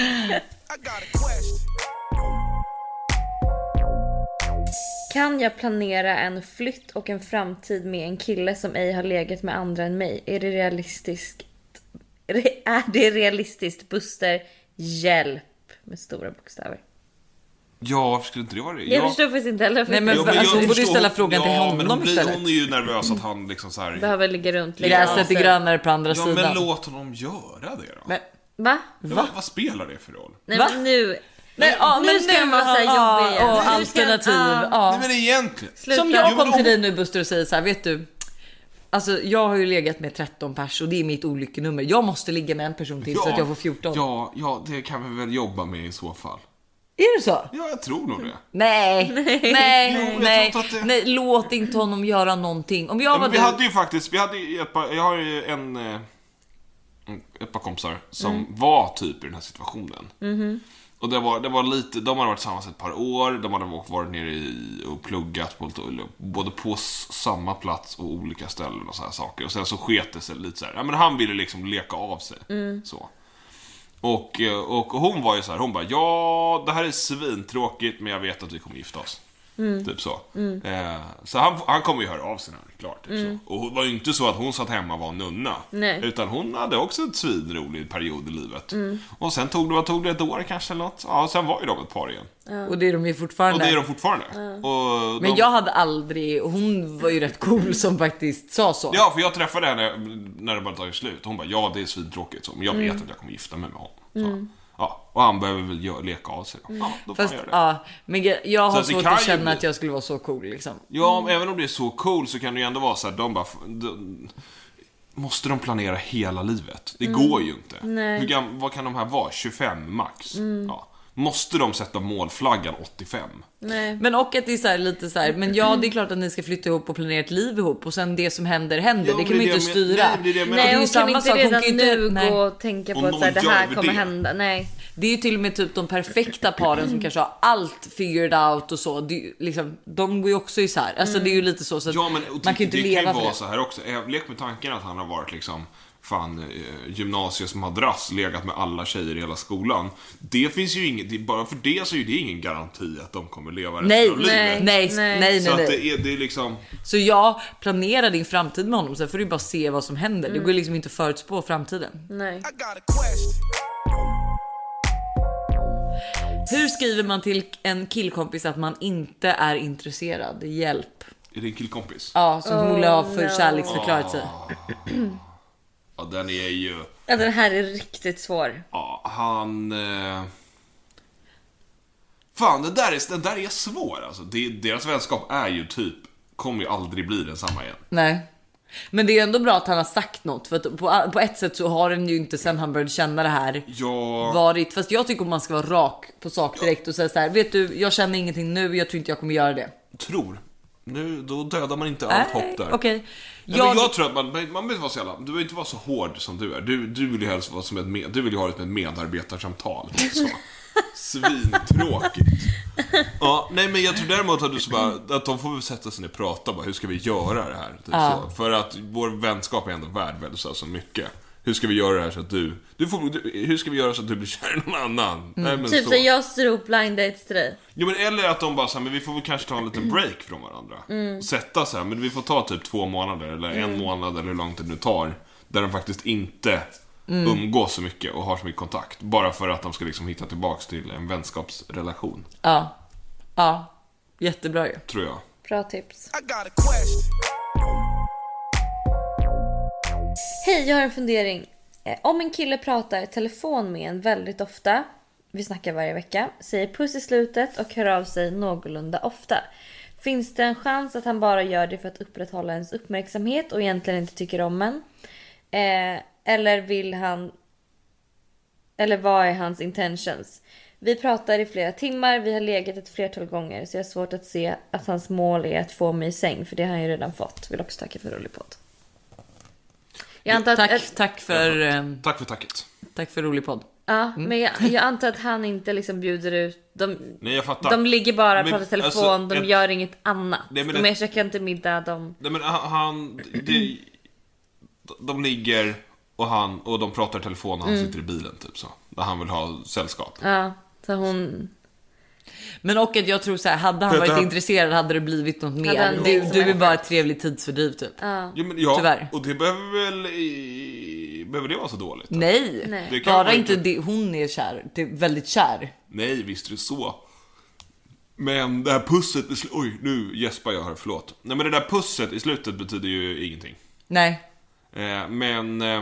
Kan jag planera en flytt och en framtid med en kille som ej har legat med andra än mig? Är det realistiskt? Re- Är det realistiskt? Buster, hjälp med stora bokstäver. Ja, varför skulle inte det vara det? Jag förstår faktiskt inte heller. Nej, men Ja, alltså, hon jag borde ju förstår- ställa frågan till ja, honom men hon, blir, istället. hon är ju nervös att han liksom så här. Behöver ligga runt lite. Gräset är grönare på andra Ja, men sidan. låt honom göra det då. Men, Va? Va? Vad spelar det för roll? Nej Va? men nu. nej, ja, nu men ska han vara så här ja, jobbig igen. och Nu ska han- alternativ. ja. Ja. Nej, men egentligen. Sluta. Som jag Jo, kom men till om- dig nu Buster och säger så här, vet du? Alltså jag har ju legat med tretton pers och det är mitt olyckenummer. Jag måste ligga med en person till så att jag får fjorton. Ja, ja, det kan vi väl jobba med i så fall. Är det så? Ja, jag tror nog det. Nej, nej, Jo, nej, jag tror inte att det- nej, låt inte honom göra någonting. Om jag Ja, var men vi du... hade ju faktiskt, vi hade ju ett par, jag har ju en, eh, ett par kompisar som var typ i den här situationen. Och det var, det var lite, de hade varit tillsammans ett par år, de hade varit nere i och pluggat på, både på s- samma plats och olika ställen och så här saker. Och sen så sket det sig lite så här, ja men han ville liksom leka av sig. Så. Och, eh, och hon var ju så här, hon bara, ja det här är svintråkigt men jag vet att vi kommer gifta oss. Typ så. Eh, så han, han kommer ju höra av sig när han är klar. Typ så. Och det var ju inte så att hon satt hemma och var nunna. Nej. Utan hon hade också en svinrolig period i livet. Och sen tog det, vad tog det ett år kanske eller något. Ja, och sen var ju de ett par igen. Och det är de ju fortfarande. Och det är de fortfarande. Och Men de, jag hade aldrig, och hon var ju rätt cool som faktiskt sa så. Ja, för jag träffade henne när det bara tagit slut. Hon bara, ja det är svintråkigt så. Men jag vet att jag kommer gifta mig med honom. Så. Ja, och han behöver väl göra, leka av sig. Ja, då får Fast han göra det. ja, men jag- jag har Så det svårt kan att ju känna bli- att jag skulle vara så cool liksom. Ja, men även om det är så cool så kan det ju ändå vara så här, de bara... De, måste de planera hela livet? Det går ju inte. Nej. Hur gam, vad kan de här vara? tjugofem max? Ja. Måste de sätta målflaggan åttiofem? Nej. Men och att det är så här, lite så här, men ja det är klart att ni ska flytta ihop och planera ett liv ihop och sen det som händer händer, Ja, det men kan man det ju är inte det jag men- styra. nej, det är det jag menar. det är Nej, ju hon kan samma inte sak, hon redan kan ju inte- nu nej. gå och tänka Om på att någon så här, det gör här det. kommer hända. Nej. Det är ju till och med typ de perfekta paren som kanske har allt figured out och så. Det är ju liksom, de går ju också isär. Alltså det är ju lite så, så att Ja, men och man kan ju inte det leva kan ju för vara det. så här också. Jag lek med tanken att han har varit liksom fan eh, gymnasiets madrass, legat med alla tjejer i hela skolan. Det finns ju inget, det, bara för det så är det ingen garanti att de kommer leva resten Nej, av livet. nej, nej, Nej. nej, Så nej, att nej. det är, det är liksom... Så jag planerar din framtid med honom, sen får du bara se vad som händer. Det går liksom inte att förutspå framtiden. Nej. Hur skriver man till en killkompis att man inte är intresserad? Hjälp. Är det en killkompis? Ja, som förmodligen har för no. kärleksförklarat sig. Ja, den är ju... Ja, den här är riktigt svår. Ja, han... Eh... Fan, den där är, den där är svår alltså. Det, deras vänskap är ju typ... Kommer ju aldrig bli densamma igen. Nej. Men det är ändå bra att han har sagt något. För att på, på ett sätt så har den ju inte sen han började känna det här Ja. varit. Fast jag tycker man ska vara rak på sak direkt och säga så här: vet du, jag känner ingenting nu, jag tror inte jag kommer göra det. Tror. Nu, då dödar man inte allt hopp där. Okej. Nej, Jag, men jag tror att man, man behöver inte vara så jävla, du behöver inte vara så hård som du är. Du, du vill ju helst vara som ett med, du vill ju ha ett med medarbetarsamtal. Så. Svintråkigt. Ja, nej men jag tror däremot att du så bara, att de får väl sätta sig ner och prata bara, hur ska vi göra det här? Typ Ja. så. För att vår vänskap är ändå värd väldigt så, så mycket. Hur ska vi göra det här så att du, du, får, du hur ska vi göra så att du blir kär i någon annan? Nej, men Typ så. så jag styr upp blind dates till dig. Jo, men eller att de bara så här, men vi får väl kanske ta en liten break från varandra. Mm. Sätta så här, men vi får ta typ två månader eller en månad eller hur långt det nu tar. Där de faktiskt inte Mm. umgås så mycket och har så mycket kontakt. Bara för att de ska liksom hitta tillbaks till en vänskapsrelation. Ja. Ja. Jättebra ju. Tror jag. Bra tips. I got a question. Hej, jag har en fundering. Eh, Om en kille pratar i telefon med en väldigt ofta, vi snackar varje vecka, säger puss i slutet och hör av sig någorlunda ofta. Finns det en chans att han bara gör det för att upprätthålla ens uppmärksamhet och egentligen inte tycker om en? Eh, eller vill han... Eller vad är hans intentions? Vi pratar i flera timmar, vi har legat ett flertal gånger, så jag har svårt att se att hans mål är att få mig i säng, för det har han ju redan fått. Vill också tacka för rolig podd. Jag antar att... Tack, ett- tack för ehm, Tack för tacket. tack för rolig podd. Ja, men jag, jag antar att han inte liksom bjuder ut. De, Nej, jag fattar. de ligger bara och Men, pratar telefon, alltså, de ett- gör inget annat. Nej, men de ett- käkar inte middag, de... Nej, men han, han det, de ligger och han och de pratar i telefon och han Mm. sitter i bilen typ så. Där han vill ha sällskap. Ja, så hon... Men och att jag tror så här, hade han För att varit han- intresserad hade det blivit något Hade han mer. Du, liksom du är varit- bara ett trevligt tidsfördriv typ. Ja. Jo, men, ja, Tyvärr. och det behöver väl i, behöver det vara så dåligt? Nej, Nej. Det kan bara vara inte inte- det, hon är kär, det är väldigt kär. Nej, visst är det så. Men det här pusset i sl- oj, nu gäspar jag här, förlåt. Nej, men det där pusset i slutet betyder ju ingenting. Nej. Eh, men eh,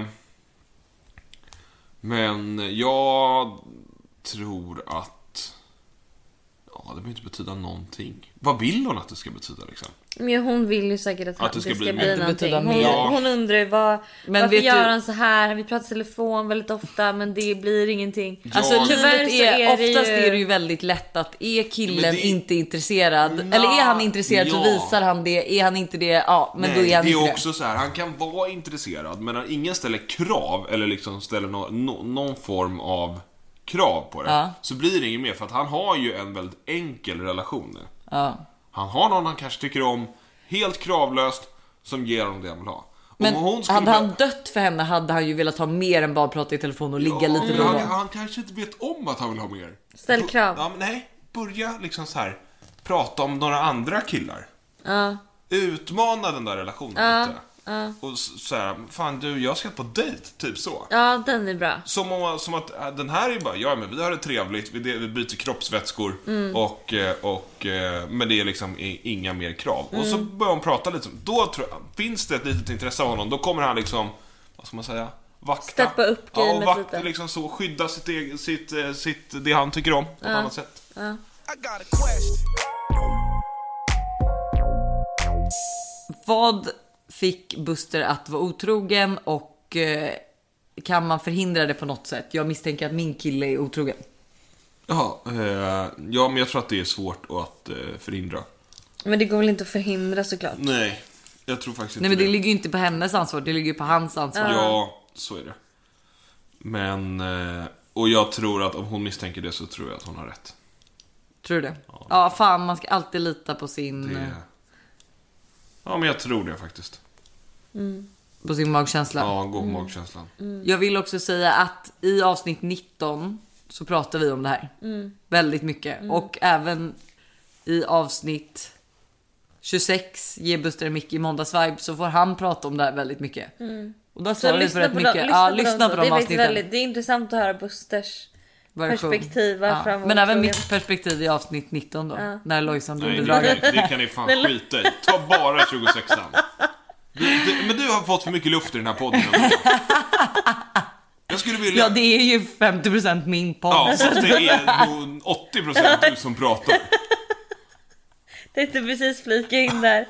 Men jag tror att ja, det behöver inte betyda någonting. Vad vill hon att det ska betyda liksom? Men hon vill ju säkert att, han, Att det det ska ska bli bli, mer. Det någonting. betyder Hon, mer. Ja. hon undrar ju vad, Men varför vet gör du- han så här? Vi pratar telefon väldigt ofta, men det blir ingenting. Alltså Ja. Tyvärr livet så är, är det oftast ju- är det ju väldigt lätt att är killen Men det- inte intresserad, Nå, eller är han intresserad så ja. visar han det, är han inte det, ja men Nej, då är han det inte är också så här, han kan vara intresserad, men när ingen ställer krav eller liksom ställer no, no, någon form av krav på det, Ja. så blir det inget mer, för att han har ju en väldigt enkel relation nu. det. Ja. Han har någon han kanske tycker om, helt kravlöst, som ger honom det han vill ha. Men Om hon skulle hade börja- han dött för henne hade han ju velat ha mer än bara prata i telefon och ligga Ja, lite men då och han, då. han kanske inte vet om att han vill ha mer. Ställ Bu- krav. Ja, men nej, börja liksom så här prata om några andra killar. Ja, Utmana den där relationen ja, lite. ja. Och s- så här, fan du, jag ska på dejt, typ så. Ja, den är bra. Som, om, som att äh, den här är bara, ja men vi har det trevligt, vi, det, vi byter kroppsvätskor och, eh, och, eh, men det är liksom i- inga mer krav. Och så börjar hon prata lite, då tror jag, finns det ett litet intresse av honom, då kommer han liksom, vad ska man säga, vakta. Steppa upp ja, och gamet vakta, lite. liksom så, skydda sitt, eget, sitt, eh, sitt, det han tycker om på ett annat sätt. I got a question. Vad fick Buster att vara otrogen och eh, kan man förhindra det på något sätt? Jag misstänker att min kille är otrogen. Jaha, eh, ja men jag tror att det är svårt att eh, förhindra. Men det går väl inte att förhindra såklart. Nej, jag tror faktiskt Nej inte men det ligger ju inte på hennes ansvar, det ligger ju på hans ansvar. Ja, så är det. Men, eh, och jag tror att om hon misstänker det så tror jag att hon har rätt. Tror du det? Ja fan, man ska alltid lita på sin, Det... eh, Ja, men jag tror det faktiskt. på sin magkänsla. Ja, gå på magkänslan. Jag vill också säga att i avsnitt nitton så pratar vi om det här. Väldigt mycket. Och även i avsnitt tjugosex, Ge Buster en mick i måndagsvibe, så får han prata om det här väldigt mycket. Och där Så svarar vi på lyssna rätt på, mycket. dem, Ja, lyssna lyssna på på dem. de Det är, faktiskt avsnitten. väldigt, det är intressant att höra Busters Version. perspektiv. Varför han var Men även otrogen. mitt perspektiv i avsnitt nitton då. När Lojsan drog Nej, det, bedragare. kan- det kan ni fan skita i. Ta bara tjugosexan. Du, du, men du har fått för mycket luft i den här podden. Jag skulle vilja... Ja, det är ju femtio procent min podd. Ja, fast det är nog åttio procent du som pratar. Tänkte precis flika in där.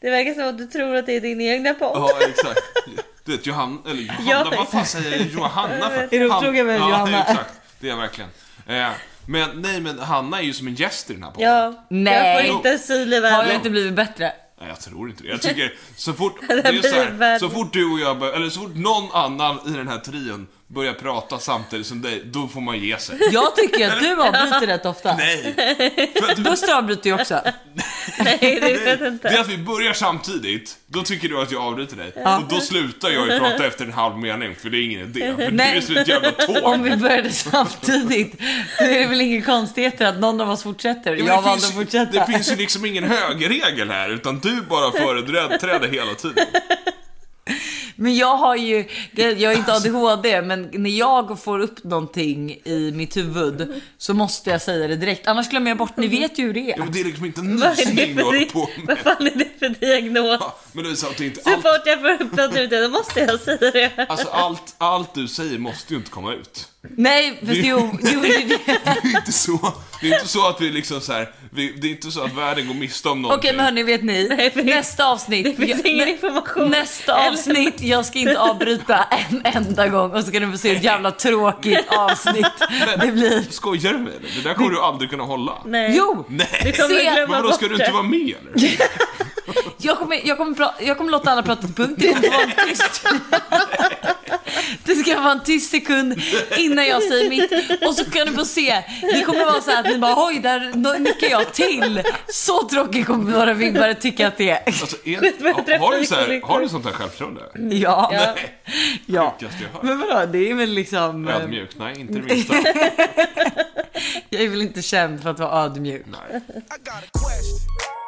Det verkar som att du tror att det är din egna podd. Ja, exakt. Du vet, Johanna, eller Johanna, Ja, vad fan säger jag? Johanna för? Är du otrogen med ja, Johanna? exakt. Det är jag verkligen. Eh, men nej, men Hanna är ju som en gäst i den här podden. Ja, Nej. jag får inte asyl i Har världen. det inte blivit bättre? Nej, jag tror inte det. Jag tycker så fort, Det det är så, här, blir så fort du och jag bör, eller så fort någon annan i den här trion börjar prata samtidigt som dig, då får man ge sig. Jag tycker att du avbryter rätt ofta. Nej. För att du, Buster avbryter ju också. Nej, det vet jag det är inte. att vi börjar samtidigt. Då tycker du att jag avbryter dig. Och då slutar jag ju prata efter en halv mening. För det är ingen idé. För Nej. det är så ett jävla tåg. Om vi började samtidigt, då är det väl ingen konstigheter att någon av oss fortsätter. Ja, men Jag det valde finns- att fortsätta. Det finns ju liksom ingen högerregel här. Utan du bara företräder hela tiden. Men jag har ju, jag är inte A D H D, men när jag får upp någonting i mitt huvud så måste jag säga det direkt. Annars glömmer jag bort, ni vet ju hur det Ja, är. men det är liksom inte en Vad är det nysning du för håller di- på Vad med. fan är det för diagnos? Ja, men det är så att det är inte Så allt. fort jag får upp något ute, då måste jag säga det. Alltså allt, allt du säger måste ju inte komma ut. Nej, fast jo, jo det är det. Det är inte så, det är inte så att vi liksom så här, vi, det är inte så att världen går miste om någonting. Okej, men hörni, vet ni? Nej, för- Nästa avsnitt. Det finns ingen information. Nästa avsnitt, jag ska inte avbryta en enda gång och så ska ni få se ett jävla tråkigt avsnitt. Det blir... Skojar du med det? Det där kommer du aldrig kunna hålla. Nej. Jo! Nej, Du kommer Se, glömma men vadå, ska bort du inte det. vara med eller? Jag kommer, jag, kommer pra- jag kommer låta alla prata till punkt. Det kommer vara en tyst. Det ska vara en tyst sekund innan jag säger mitt. Och så kan du få se. Det kommer vara så här att ni bara, oj, där nickar jag till. Så tråkigt kommer våra vibbare tycka att det är. Alltså, är, Skitbra har, du så här, trafikolyckor. har du sånt här självförtroende? Ja. Ja. Ja. Sjukaste jag hört. Men vadå, det är väl liksom... eh, Ödmjuk? Nej, inte det minsta. Jag är väl inte känd för att vara ödmjuk. Nej. I got a question.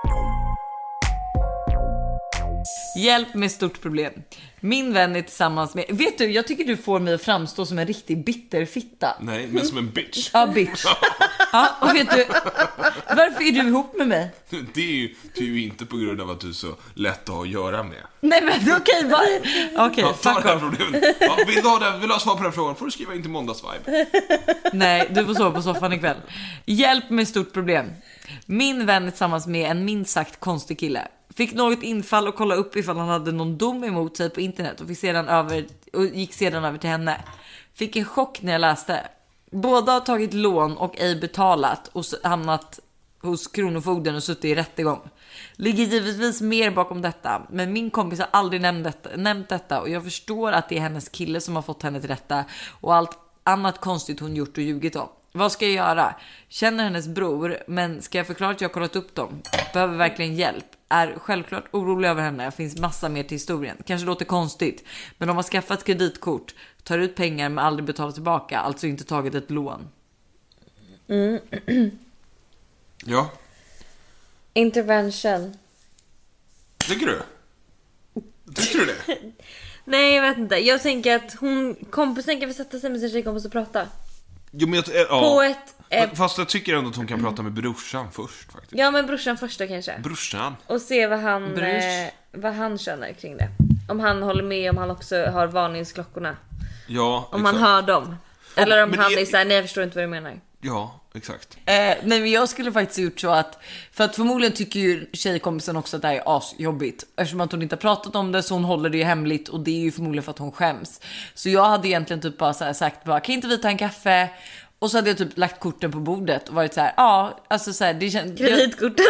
Hjälp med stort problem. Min vän är tillsammans med... Vet du, jag tycker du får mig att framstå som en riktig bitterfitta. Nej, men som en bitch. Ja, bitch. Ja, och vet du, varför är du ihop med mig? Det är, ju, det är ju inte på grund av att du är så lätt att ha att göra med. Nej, men okej, va? Okej, Ja, ta fuck det här off. problemet. Ja, vill du ha det? Vill du ha svar på den frågan? Får du skriva in till måndagsvibe. Nej, du får sova på soffan ikväll. Hjälp med stort problem. Min vän är tillsammans med en minst sagt konstig kille. Fick något infall och kolla upp ifall han hade någon dom emot sig på internet och, fick sedan över, och gick sedan över till henne. Fick en chock när jag läste. Båda har tagit lån och ej betalat och hamnat hos kronofogden och suttit i rättegång. Ligger givetvis mer bakom detta, men min kompis har aldrig nämnt detta, nämnt detta och jag förstår att det är hennes kille som har fått henne till rätta och allt annat konstigt hon gjort och ljugit om. Vad ska jag göra? Känner hennes bror, men ska jag förklara att jag har kollat upp dem? Behöver verkligen hjälp. Är självklart orolig över henne. Finns massa mer till historien. Kanske låter konstigt, men de har skaffat kreditkort, tar ut pengar men aldrig betalar tillbaka, alltså inte tagit ett lån. Ja, Intervention. tycker du? Tycker du det? Nej, jag vet inte. Jag tänker att hon, kompisen kan väl sätta sig med sin tjejkompis och prata. Jo, men jag, ja. På ett... Eh, Fast jag tycker ändå att hon kan prata med brorsan först faktiskt. ja, men brorsan första kanske. Brorsan? Och se vad han, Brors. eh, vad han känner kring det. Om han håller med, om han också har varningsklockorna. Ja, Om exakt. han hör dem. Eller om men han det- är såhär, nej jag förstår inte vad du menar. Ja, exakt. Eh, nej, men jag skulle faktiskt gjort så att, för att förmodligen tycker ju tjejkompisen också att det här är asjobbigt, eftersom att hon inte har pratat om det, så hon håller det ju hemligt och det är ju förmodligen för att hon skäms. Så jag hade egentligen typ bara så här sagt, bara, kan inte vi ta en kaffe? Och så hade jag typ lagt korten på bordet och varit så här, ja, alltså så här, det känns... Kreditkorten.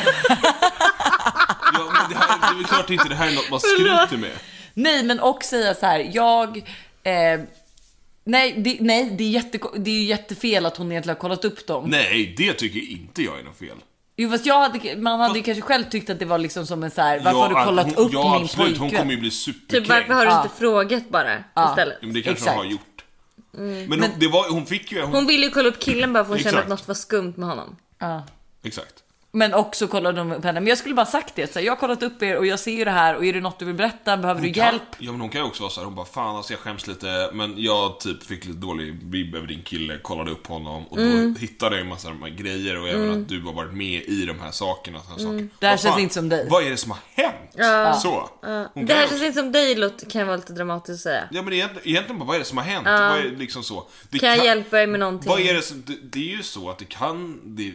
Ja, men det, här, det är väl klart inte det här är något man skryter med. Nej, men och säga så här, jag... Eh, nej, det, nej det, är jätte, det är ju jättefel att hon egentligen har kollat upp dem. Nej, det tycker inte jag är något fel. Jo, fast jag hade, man hade ju kanske själv tyckt att det var liksom som en så här, varför har du kollat hon, upp ja, min absolut, pojkvän? hon kommer ju bli superkränkt. Typ varför har du Ja. inte frågat bara istället? Ja, men det kanske Exakt. hon har gjort. Men, hon, det var, hon fick ju... Hon, Hon ville ju kolla upp killen bara för att hon kände Exakt. att något var skumt med honom. Ja. Exakt. Men också kollade de upp henne. Men jag skulle bara sagt det. Så här, jag har kollat upp er och jag ser ju det här. Och är det något du vill berätta? Behöver du Hon kan- hjälp? Ja, men hon kan ju också vara så här, hon bara, fan alltså jag skäms lite, men jag typ fick lite dålig vibb över din kille, kollade upp honom och Mm. då hittade jag en massa av de här grejer och även att du har varit med i de här sakerna och såna saker. Det här Vad känns fan, inte som dig. Vad är det som har hänt? Så. Hon Det här kan känns ju- inte som dig, Lot, kan jag vara lite dramatiskt att säga. Ja, men egentligen, egentligen bara, vad är det som har hänt? Vad är det liksom så? Det Kan jag hjälpa dig med någonting? Vad är det som, det, det är ju så att det kan det,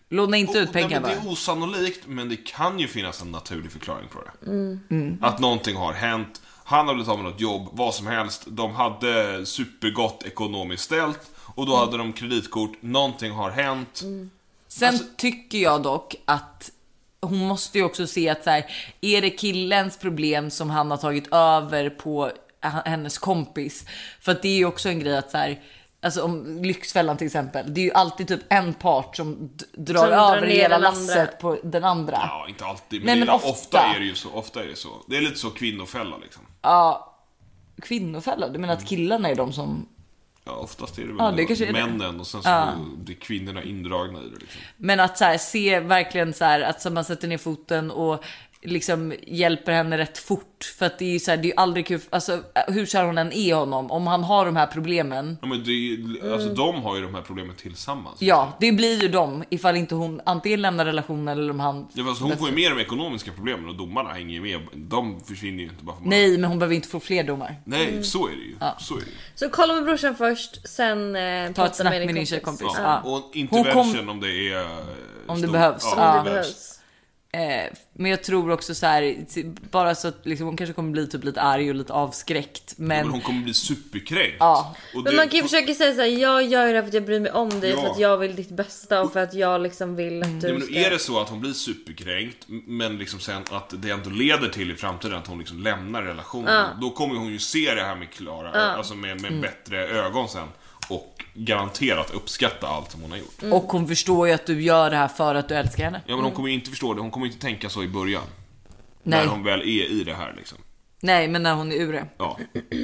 Låna inte ut Och- pengar nej, men bara. det är osannolikt, men det kan ju finnas en naturlig förklaring på det. Mm. Att någonting har hänt. Han har blivit av med något jobb, vad som helst. De hade supergott ekonomiskt ställt. Och då hade de kreditkort. Någonting har hänt. Sen Alltså- tycker jag dock att hon måste ju också se att så här, är det killens problem som han har tagit över på hennes kompis? För att det är ju också en grej att så här, alltså om Lyxfällan till exempel, det är ju alltid typ en part som d- drar Som drar över ner hela den lasset andra. på den andra. Ja, inte alltid. Men, Nej, det, men ofta. ofta. är det ju så. Ofta är det så. Det är lite så kvinnofälla liksom. Ja, kvinnofälla, du menar att killarna är de som... Ja, oftast är det väl Ja, det kanske är det. männen och sen så Ja. blir kvinnorna indragna i det liksom. Men att så här, se verkligen så här, att så man sätter ner foten och liksom hjälper henne rätt fort. För att det är ju så här, det är ju aldrig kul. Alltså hur kär hon än är honom, om han har de här problemen. Ja, men det är, ju- alltså de har ju de här problemen tillsammans. Ja, det blir ju de ifall inte hon antingen lämnar relationen eller om han... Ja, fast hon får ju mer de ekonomiska problemen och domarna hänger ju med. De försvinner ju inte bara för man... Nej, men hon behöver inte få fler domar. Nej, så är det ju. Så är det ju. Så kolla med brorsan först, sen eh, Ta ett prata snack med med din kompis. tjejkompis. Ja. Ja. Och Hon kom- intervention om det är... eh, Om det stor- behövs. Ja, Ja. om Det det behövs. behövs. Eh, men jag tror också så här, bara så att liksom, hon kanske kommer bli typ lite arg och lite avskräckt. Ja, Men, men hon kommer bli superkränkt. Ja. Och Men det- man kan ju försöka säga såhär, jag gör det för att jag bryr mig om dig, Ja. för att jag vill ditt bästa och för att jag liksom vill att Nej, du men ska... är det så att hon blir superkränkt, men liksom sen att det ändå leder till i framtiden att hon liksom lämnar relationen, då kommer hon ju se det här med Klara, alltså med, med bättre ögon sen, och garanterat uppskatta allt som hon har gjort. och hon förstår ju att du gör det här för att du älskar henne. Ja, men hon kommer ju inte förstå det, hon kommer inte tänka så i början. Nej. När hon väl är i det här liksom. Nej, men när hon är ur det. Ja.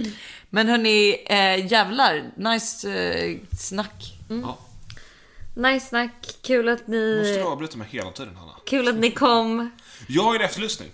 Men hörni, eh, jävlar, nice eh, snack. ja. Nice snack, kul att ni... Måste du avbryta mig hela tiden, Hanna? Kul att ni kom. Jag har en efterlysning.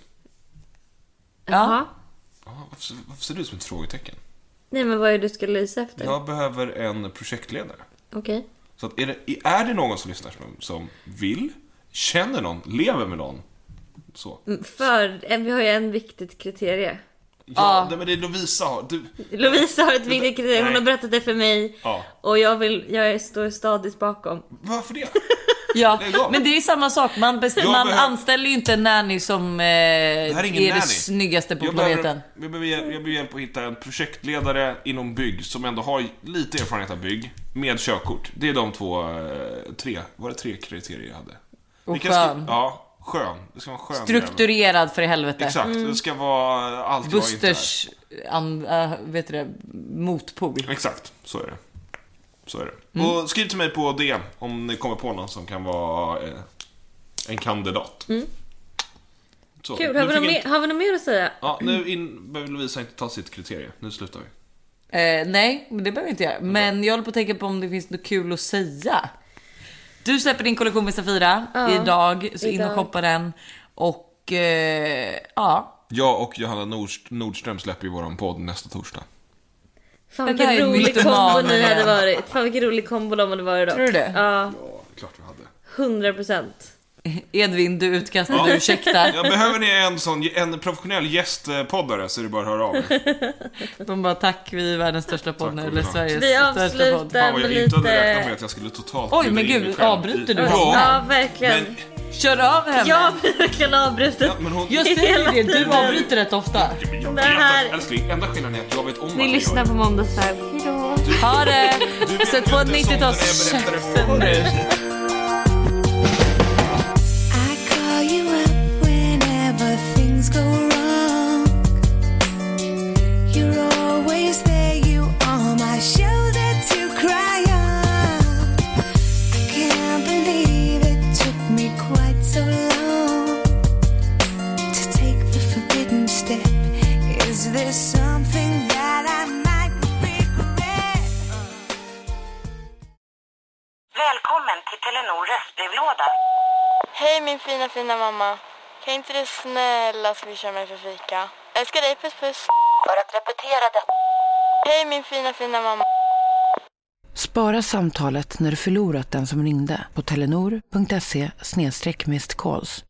Jaha. Ja, varför, varför ser du ut som ett frågetecken? Nej, men vad är det du ska lysa efter? Jag behöver en projektledare. Okej. Så att är, det, är det någon som lyssnar som, som vill, känner någon, lever med någon, så. För en- vi har ju en viktigt kriterie. Ja, nej, men det är Lovisa har. Du, Lovisa har ett viktigt kriterie, hon Nej. har berättat det för mig. Ja. Och jag vill, jag står stadigt bakom. varför det? Ja, Lägg av. men det är samma sak. Man, bes- Jag man behöver- anställer ju inte en nanny som eh, är, här är ingen det nanny. snyggaste på Jag planeten. behöver, jag, behöver, hjälp- jag behöver hjälp att hitta en projektledare inom bygg som ändå har lite erfarenhet av bygg med körkort. Det är de två, eh, tre, var det tre kriterier jag hade? Och Vilka ska- skön. Ja, skön. Det ska vara skön. Strukturerad för i helvete. jävel. Exakt, det ska vara allt jag inte är. Busters an, äh, vet du det, motpol. Exakt, så är det. Så är det. Mm. Och skriv till mig på D M om ni kommer på någon som kan vara eh, en kandidat. Så, Kul, nu har vi, fick något jag- mer, har vi något mer att säga? Ja, nu in, behöver Lovisa inte ta sitt kriterie. Nu slutar vi. Eh, nej, men det behöver vi inte göra. Men jag håller på att tänka på om det finns något kul att säga. Du släpper din kollektion med Safira idag, så in och idag. shoppa den. Och eh, ja, Jag och Johanna Nordst- Nordström släpper ju våran podd nästa torsdag. Fan Det där vilken är rolig kombo mytomanen ni hade igen. varit. Fan vilken rolig kombo de hade varit då. Tror du det? Ja, Ja, klart vi hade. hundra procent. Edvin, du utkastade, Ja. du ursäktar. Ja, behöver ni en sån, en professionell gästpoddare så är det bara att höra av er. De bara tack, vi är världens största podd nu, Tack, eller Ola. Sveriges Vi största podd. avslutar Fan vad med jag inte hade räknat med lite... att jag skulle totalt Oj, bjuda men in gud, mig själv avbryter i- du? Ja, Ja, verkligen. men, Kör av henne! Jag har verkligen avbrutit. ja, men hon... Jag säger det, du tiden. avbryter rätt ofta. Jag Det här- vet att, älskling, enda skillnaden är att jag vet om Ni att lyssnar jag på Måndagsfärg. Hejdå. Ha det! Du vet Sätt ju på en inte sånt när jag nittio-tals berättar det käften för nu. I call you up whenever things go wrong. You're always there, you are my shoulder to cry on. I can't believe it took me quite so long to take the forbidden step. Is there something that I might regret? Välkommen till Telenor röstbrevlåda. Hej min fina fina mamma. Kan inte du snälla swisha mig för fika? Älskar dig, puss puss. För att repetera detta. Hej min fina fina mamma. Spara samtalet när du förlorat den som ringde på telenor punkt se slash missed calls.